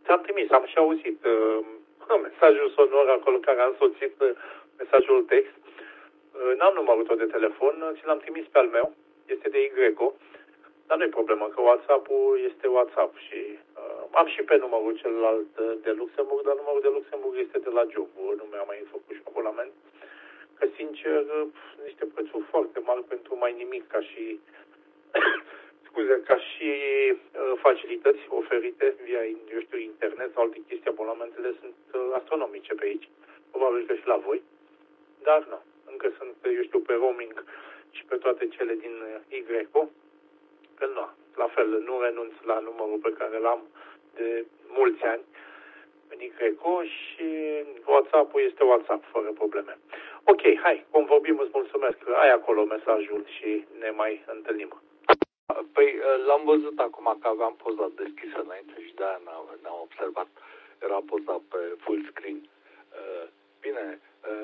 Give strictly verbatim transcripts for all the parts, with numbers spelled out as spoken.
ți-am trimis, am și auzit uh, mesajul sonor acolo care a însoțit uh, mesajul text. Uh, n-am numărul tău de telefon, ți l-am trimis pe al meu, este de Y, dar nu e problemă, că WhatsApp-ul este WhatsApp și uh, am și pe numărul celălalt de Luxemburg, dar numărul de Luxemburg este de la job, nu mi-am mai făcut și abonament, că sincer, uh, niște prețuri foarte mari pentru mai nimic, ca și scuze, ca și uh, facilități oferite via, eu știu, internet sau alte chestii, abonamentele sunt uh, astronomice pe aici, probabil că și la voi, dar nu, încă sunt, eu știu, pe roaming și pe toate cele din uh, Y, că nu, la fel, nu renunț la numărul pe care l-am de mulți ani în Y și WhatsApp-ul este WhatsApp, fără probleme. Ok, hai, cum vorbim, îți mulțumesc, ai acolo mesajul și ne mai întâlnim. Păi l-am văzut acum că aveam poza deschisă înainte și de-aia n-am observat. Era poza pe full screen. Bine,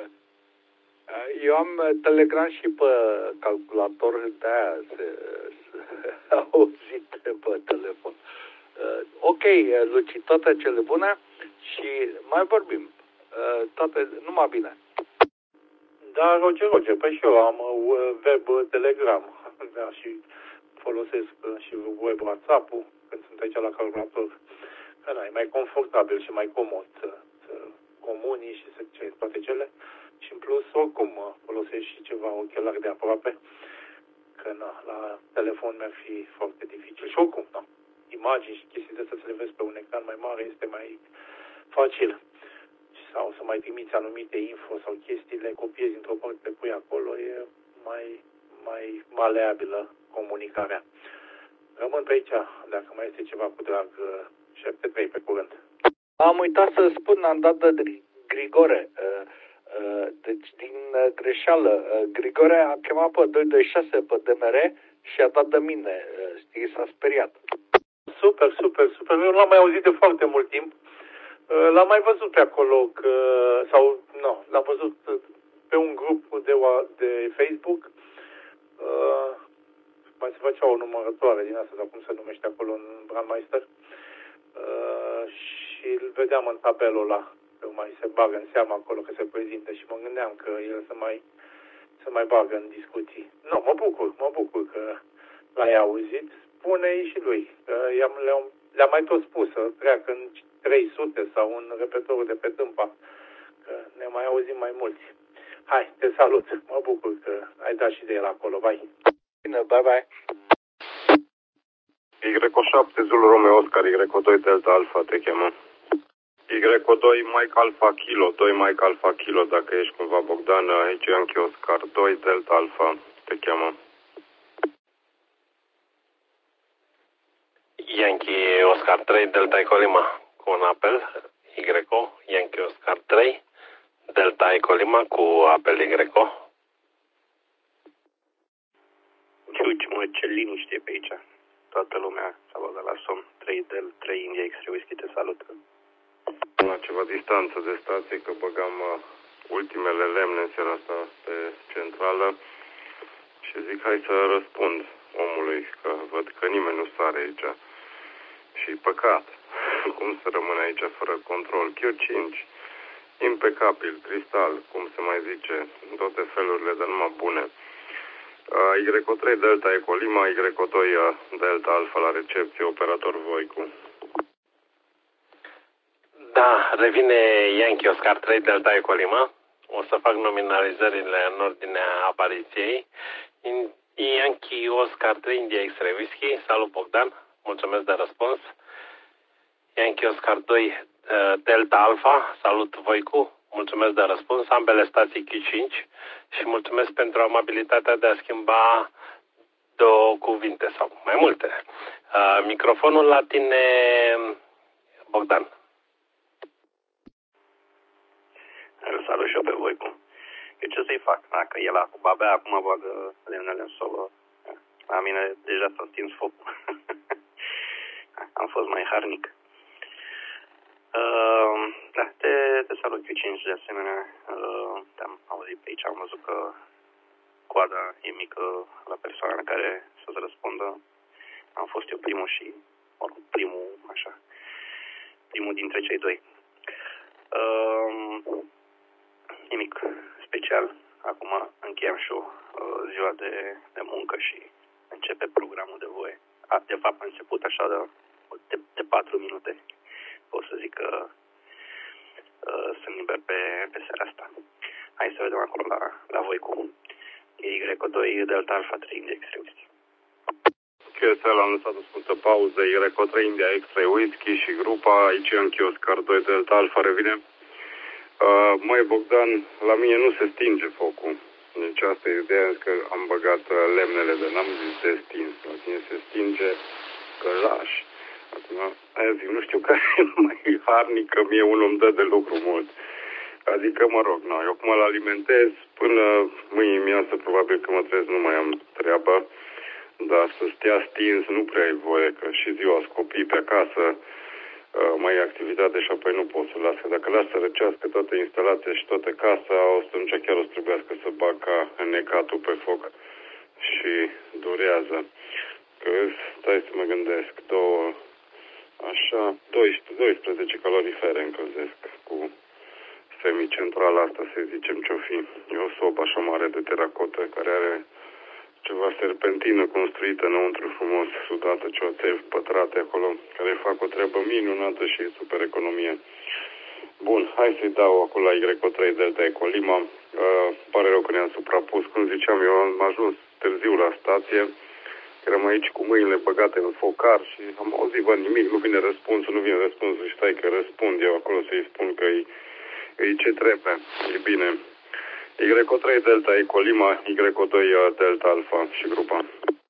eu am Telegram și pe calculator, de-aia se, se auzit pe telefon. Ok, Luci, toate cele bune și mai vorbim. Toate, numai bine. Da, Roger, Roger, păi și eu am web Telegram, da, și folosesc și web WhatsApp-ul când sunt aici la calculator. Că na, e mai confortabil și mai comod să, să comunii și să ce, toate cele. Și în plus, oricum, folosesc și ceva ochelari de aproape, că na, la telefon mi-ar fi foarte dificil. Și oricum, na, imagini și chestii de să le vezi pe un ecran mai mare este mai facil. Sau să mai trimiți anumite info sau chestii, le copiezi într-o parte, le pui acolo, e mai, mai maleabilă comunicarea. Rămân pe aici, dacă mai este ceva cu drag, șapte trei pe curând. Am uitat să spun, am dat de Grigore. Deci, din greșeală, Grigore a chemat pe doi doi șase pe D M R și a dat de mine. Știi, s-a speriat. Super, super, super. Eu l-am mai auzit de foarte mult timp. L-am mai văzut pe acolo, că, sau, nu, l-am văzut pe un grup de, de Facebook. Uh, mai se facea o numărătoare din asta, sau cum se numește acolo în Brandmeister. Uh, și îl vedeam în tabelul ăla, că mai se bagă în seamă acolo, că se prezintă și mă gândeam că el să mai, să mai bagă în discuții. Nu, mă bucur, mă bucur că l-ai auzit. Spune-i și lui. Uh, i-am, le-am, le-am mai tot spus să treacă în trei sute sau în repetorul de pe Tâmpa, că ne mai auzim mai mulți. Hai, te salut. Mă bucur că ai dat și de el acolo. Bye. Bine, bye bye. Y șapte Zulu Romeo Oscar, Y doi Delta Alpha te cheamă. Y doi Mike Alpha Kilo, doi Mike Alpha Kilo, dacă ești cumva Bogdan, aici Yankee Oscar, doi Delta Alpha te cheamă. Yankee Oscar trei Delta Eco Lima cu un apel Y, Yankee Oscar trei Delta Eco Lima cu apel Y. Uite, mă, ce liniște pe aici. Toată lumea s-a băgat la somn. trei Del, trei India X-Ray Whisky, te salut. La ceva distanță de stație, că băgam uh, ultimele lemne în seara asta pe centrală și zic, hai să răspund omului, că văd că nimeni nu sare aici. Și păcat, cum să rămâne aici fără control. Q cinci, impecabil, cristal, cum se mai zice, toate felurile de numai bune. Y trei Delta Eco Lima, Y doi Delta Alpha la recepție, operator Voicu. Da, revine Yankee Oscar trei Delta Eco Lima. O să fac nominalizările în ordinea apariției. Yankee Oscar trei India X-Ray Whisky, salut Bogdan, mulțumesc de răspuns. Yankee Oscar doi Delta Alpha, salut Voicu, mulțumesc de răspuns, ambele stații Q cinci și mulțumesc pentru amabilitatea de a schimba două cuvinte sau mai multe. Uh, microfonul la tine, Bogdan. Îl salut și eu pe Voicu. Eu ce să-i fac? Dacă el cu babea acum bagă lemnele în sobă, la mine deja s-a stins focul. Am fost mai harnic. Uh, da, te, te salut Q cinci de asemenea. Uh, te-am auzit pe aici, am văzut că coada e mică la persoana care să-ți răspundă. Am fost eu primul și, oricum, primul, așa. primul dintre cei doi. Uh, nimic special. Acum încheiem și eu uh, ziua de, de muncă și începe programul de voie. A, de fapt, a început așa de, de, de patru minute. O să zic că uh, sunt liber pe, pe seara asta. Hai să vedem acolo la, la voi cu Y doi Delta Alpha trei India X-ray Whisky. Q S L am lăsat o scurtă pauză, Y trei India X-ray Whisky și grupa, aici în Oscar doi Delta Alpha revine. Uh, măi Bogdan, la mine nu se stinge focul. Deci asta e ideea, că am băgat lemnele de n-am zis de stins. La tine se stinge că lași. Acum, aia zic, nu știu care e mai harnic, că mie unul îmi dă de lucru mult. Adică, mă rog, no, eu cum îl alimentez, până mâine dimineață probabil că mă trezesc, nu mai am treabă, dar să stea stins nu prea ai voie, că și ziua scopii pe acasă, mai e activitate și apoi nu pot să las. Dacă las să răcească toată instalația și toată casa, o să atunci chiar o să trebuiască să bag ca înnecatul pe foc și durează. Că stai să mă gândesc, două, așa, doisprezece calorifere încălzesc cu semicentrala asta, să zicem ce-o fi. E o sobă așa mare de teracotă care are ceva serpentină construită înăuntru frumos, sudată, cioțevi pătrate acolo, care fac o treabă minunată și e super economie. Bun, hai să-i dau acolo la Y trei Delta Eco Lima. Uh, pare rău că ne-am suprapus. Cum ziceam, eu am ajuns târziu la stație. Eram aici cu mâinile băgate în focar și am auzit, bă, nimic, nu vine răspunsul, nu vine răspunsul și stai că răspund eu acolo să-i spun că e, e ce trebuie. E bine. Y trei Delta Eco Lima, Y doi Delta Alpha și grupa.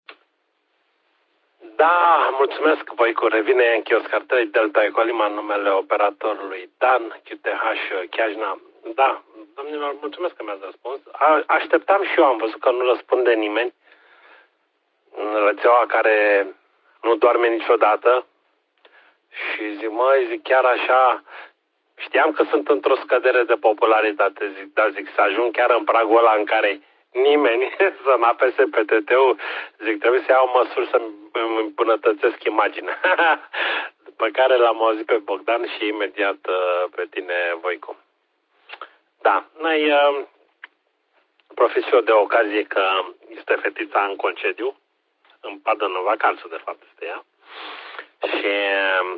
Da, mulțumesc, Voicu. Revine în Oscar trei Delta Eco Lima în numele operatorului Dan, Q T H Chiajna. Da, domnilor, mulțumesc că mi-ați răspuns. A, așteptam și eu, am văzut că nu răspunde nimeni în rețeaua care nu doarme niciodată. Și zic, măi, zic, chiar așa, știam că sunt într-o scădere de popularitate, zic, dar zic, să ajung chiar în pragul ăla în care nimeni să-mi apese pe T T-ul, zic, trebuie să iau măsuri să-mi îmbunătățesc imaginea. După care l-am auzit pe Bogdan și imediat pe tine, Voicu. Da, noi uh, profit și eu de ocazie că este fetița în concediu, în pardon, în vacanță, de fapt, este ea. Și uh,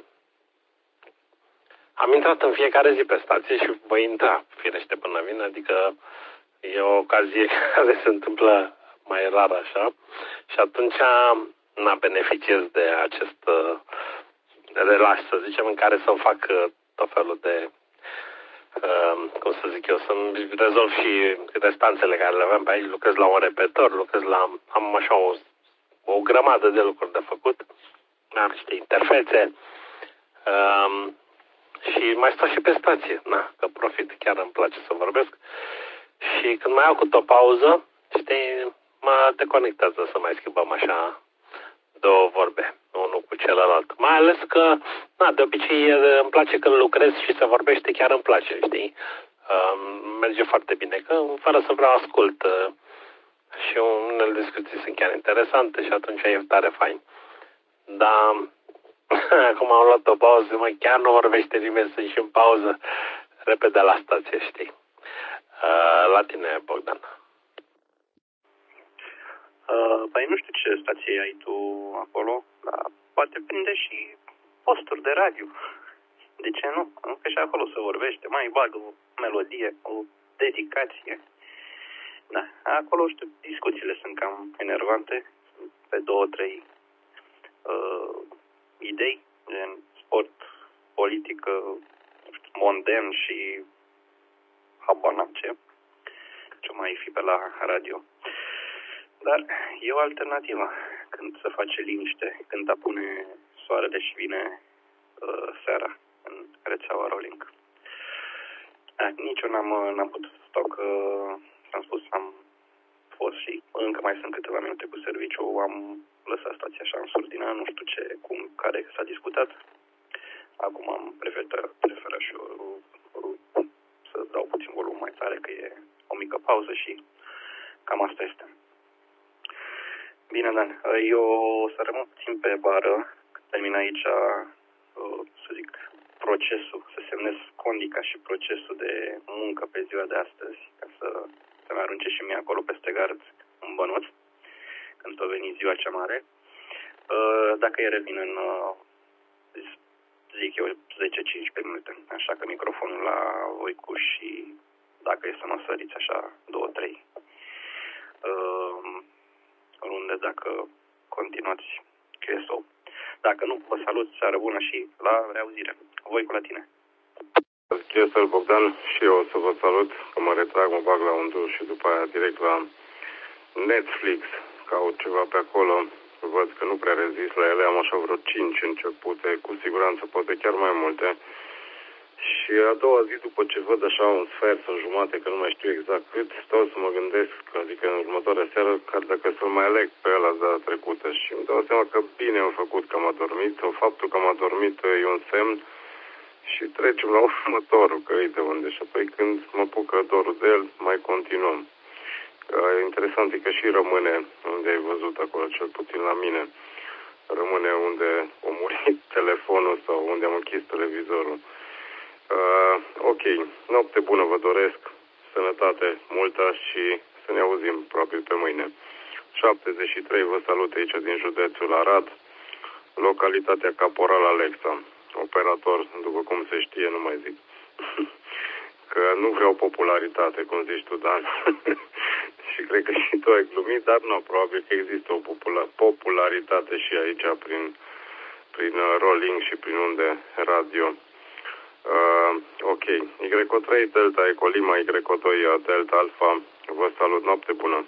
am intrat în fiecare zi pe stație și voi intra, firește, până vine, adică e o ocazie care se întâmplă mai rar așa și atunci na, beneficiez de acest uh, relax, să zicem, în care să-mi fac uh, tot felul de, uh, cum să zic eu, să-mi rezolv și restanțele care le aveam pe aici, lucrez la un repetor, lucrez la, am așa o, o grămadă de lucruri de făcut, am niște interfețe, uh, și mai stau și pe stație, na, că profit, chiar îmi place să vorbesc. Și când mai iau cu o pauză, știi, mă deconectează să mai schimbăm așa două vorbe, unul cu celălalt. Mai ales că, na, de obicei îmi place când lucrez și se vorbește, chiar îmi place, știi? Uh, merge foarte bine, că fără să vreau ascult. Uh, și unele discuții sunt chiar interesante și atunci e tare fain. Dar acum am luat o pauză, mă, chiar nu vorbește nimeni, să ieși în pauză, repede la stație, știi? Uh, la tine, Bogdan. Uh, păi nu știu ce stație ai tu acolo, dar poate prinde și posturi de radio. De ce nu? Că și acolo se vorbește, mai bagă o melodie, o dedicație. Da, acolo, știu, discuțiile sunt cam enervante, pe două, trei uh, idei, gen sport, politică, nu știu, mondem și habar n-am ce, ce mai fi pe la radio. Dar e o alternativă când se face liniște, când apune soarele și vine uh, seara în rețeaua Rolling. Eh, nici eu n-am, n-am putut stau că, am spus, am fost și încă mai sunt câteva minute cu serviciu, am lăsat stația așa în surdină, nu știu ce, cum, care s-a discutat. Acum am preferat, preferat și eu să dau puțin volum mai tare, că e o mică pauză și cam asta este. Bine, Dan, eu o să rămân puțin pe bară, când termin aici, să zic, procesul, să semnez condica și procesul de muncă pe ziua de astăzi, ca să să-mi arunce și mie acolo peste gard un bănuț, când o veni ziua cea mare. Dacă e revin în, zic eu, zece cincisprezece minute, așa că microfonul la Voicu și dacă e să mă săriți așa, două trei runde, dacă continuați Q S O. Dacă nu, vă salut, seară bună și la reauzire. Voicu la tine. Chesel Bogdan, și eu o să vă salut, că mă retrag, mă bag la un duș și după aia direct la Netflix, caut ceva pe acolo, văd că nu prea rezist la ele, am așa vreo cinci începute, cu siguranță poate chiar mai multe. Și a doua zi, după ce văd așa un sfert sau jumate, că nu mai știu exact cât, stau să mă gândesc, adică în următoarea seară, că dacă să-l mai aleg pe ăla de data trecută și îmi dau seama că bine am făcut că am adormit, sau faptul că am adormit e un semn. Și trecem la următorul, că uite unde. Și apoi când mă pucă dorul de el, mai continuăm. Uh, interesant e că și rămâne unde ai văzut acolo, cel puțin la mine. Rămâne unde a murit telefonul sau unde am închis televizorul. Uh, ok, noapte bună vă doresc, sănătate multă și să ne auzim probabil pe mâine. șaptezeci și trei vă salut aici din județul Arad, localitatea Caporal Alexa. Operator, după cum se știe, nu mai zic. Că nu vreau popularitate, cum zici tu, Dan. Și cred că și tu ai glumit, dar nu, probabil că există o popularitate și aici prin, prin rolling și prin unde radio. Uh, ok. Y O trei Delta Eco Lima, Y O doi Delta Alpha. Vă salut, noapte bună.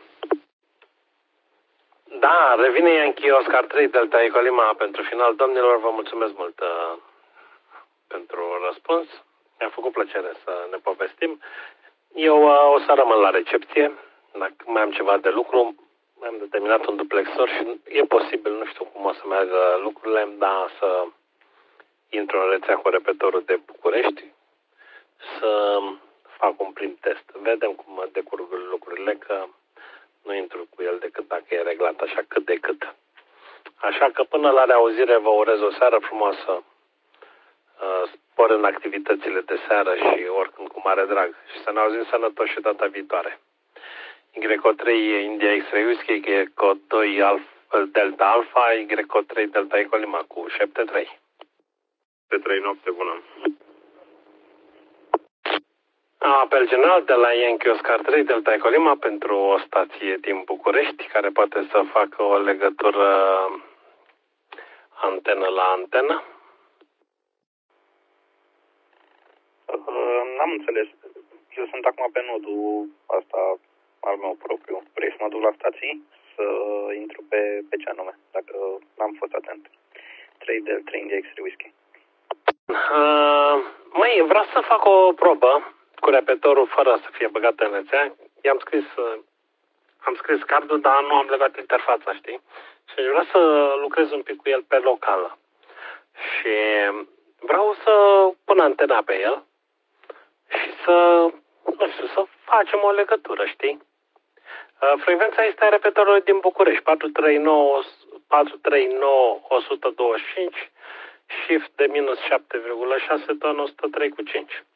Da, revine Yankee Oscar trei Delta Eco Lima pentru final. Domnilor, vă mulțumesc mult uh, pentru răspuns. Mi-a făcut plăcere să ne povestim. Eu uh, o să rămân la recepție. Dacă mai am ceva de lucru, mi-am determinat un duplexor și e posibil, nu știu cum o să meargă lucrurile, dar să intru în rețea cu repetorul de București, să fac un prim test. Vedem cum decurg lucrurile, că nu intru cu el decât dacă e reglat așa cât de cât. Așa că până la reauzire vă urez o seară frumoasă, spor în activitățile de seară și oricând cu mare drag. Și să ne auzim sănătoși și data viitoare. Y O trei India X-Ray Whiskey, Y O doi Alpha, Delta Alpha, Y O trei Delta Eco Lima cu șapte trei. șapte trei, noapte bună. Apel general de la Yankee Oscar trei Delta Eco Lima pentru o stație din București care poate să facă o legătură antenă la antenă. Uh, n-am înțeles. Eu sunt acum pe nodul asta al meu propriu. Vrei să mă duc la stații? Să intru pe, pe ce anume, dacă n-am fost atent. trei Delta trei India X-Ray Whiskey. Uh, măi, vreau să fac o probă cu repetorul fără să fie băgat în rețea. I-am scris, uh, am scris cardul, dar nu am legat interfața, știi? Și vreau să lucrez un pic cu el pe locală. Și vreau să pun antena pe el și să, nu știu, să facem o legătură, știi? Uh, frecvența este a repetorului din București, patru trei nouă, patru trei nouă, o sută douăzeci și cinci, shift de minus șapte virgulă șase, ton o sută trei cu cinci.